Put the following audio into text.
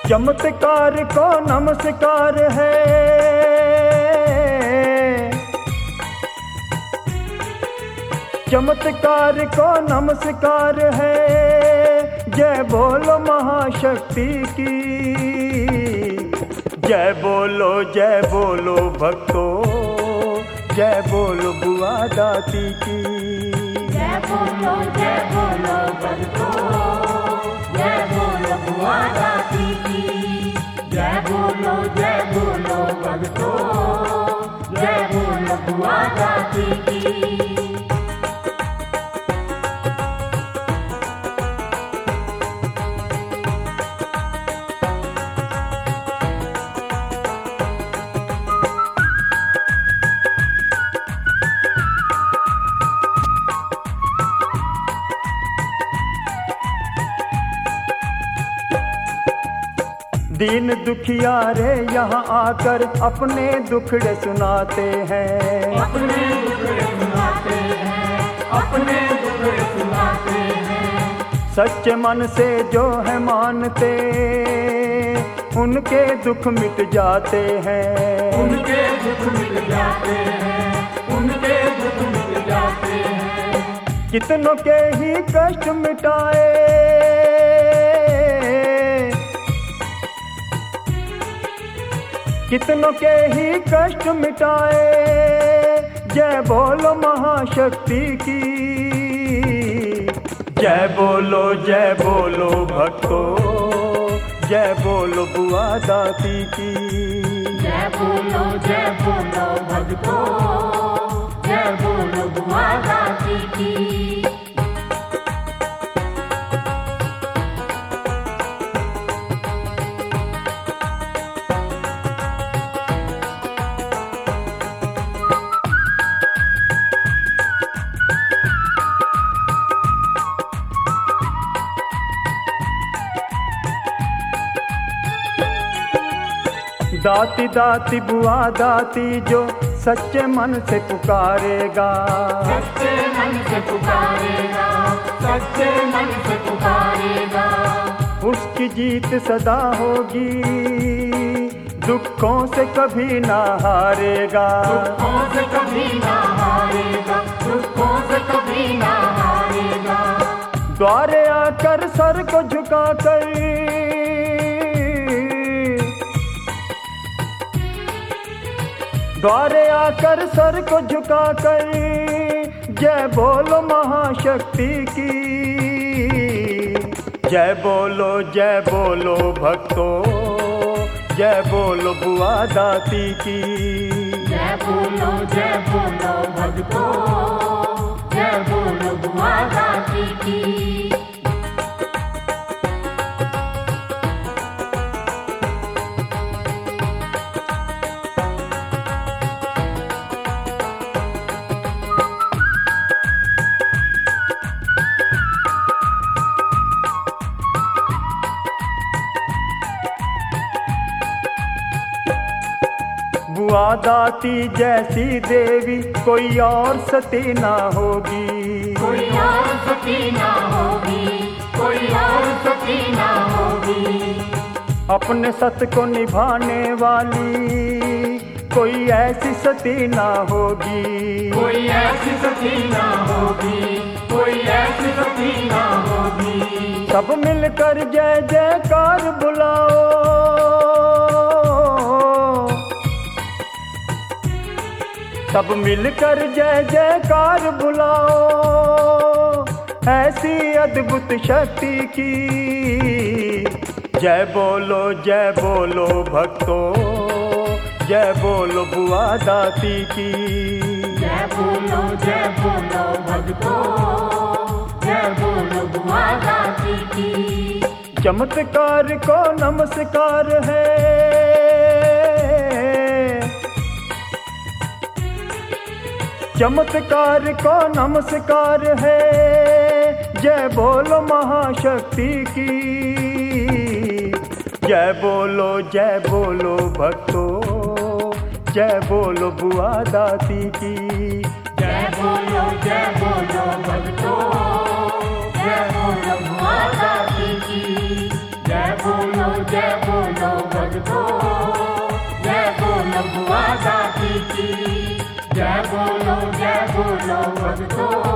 चमत्कार को नमस्कार है, चमत्कार को नमस्कार है। जय बोलो महाशक्ति की, जय बोलो भक्तों, जय बोलो बुआ दाती की। जय बोलो भक्तों, जय बोलो बुआ दाती की। जय बोलो भक्तों, जय बोलो बुआ दाती की। दीन दुखियारे यहाँ आकर अपने दुखड़े सुनाते हैं, अपने दुखड़े सुनाते हैं, अपने दुखड़े सुनाते हैं। सच्चे मन से जो है मानते, उनके दुख मिट जाते हैं, उनके दुख मिट जाते हैं, उनके दुख मिट जाते हैं। कितनों के ही कष्ट मिटाए, कितनों के ही कष्ट मिटाए। जय बोलो महाशक्ति की, जय बोलो भक्तों, जय बोलो बुआ दाती की। जय बोलो भक्तों, जय बोलो बुआ दाती की। दाती दाती बुआ दाती जो सच्चे मन से पुकारेगा, सच्चे मन से पुकारेगा, सच्चे मन से पुकारेगा। उसकी जीत सदा होगी, दुखों से कभी ना हारेगा, दुखों से कभी ना हारेगा, दुखों से कभी ना हारेगा। द्वारे आकर सर को झुकाकर, द्वारे आकर सर को झुकाकर। जय बोलो महाशक्ति की, जय बोलो भक्तों, जय बोलो बुआ दाती की। जय बोलो भक्तों, जय बोलो बुआ दाती की। बुआ दाती जैसी देवी कोई और सती ना होगी, कोई और सती ना होगी, कोई और सती ना होगी। अपने सत को निभाने वाली कोई ऐसी सती ना होगी, कोई ऐसी सती ना होगी, कोई ऐसी सती ना होगी। सब मिलकर जय जयकार बुलाओ, सब मिलकर जय जयकार बुलाओ। ऐसी अद्भुत शक्ति की, जय बोलो भक्तों, जय बोलो बुआ दाती की। जय बोलो भक्तों, जय बोलो बुआ दाती की। चमत्कार को नमस्कार है, चमत्कार को नमस्कार है। जय बोलो महाशक्ति की, जय बोलो भक्तों, जय बोलो बुआ दाती की। जय बोलो भक्तों, जय बोलो बुआ दाती की। जय बोलो बोलो भक्तों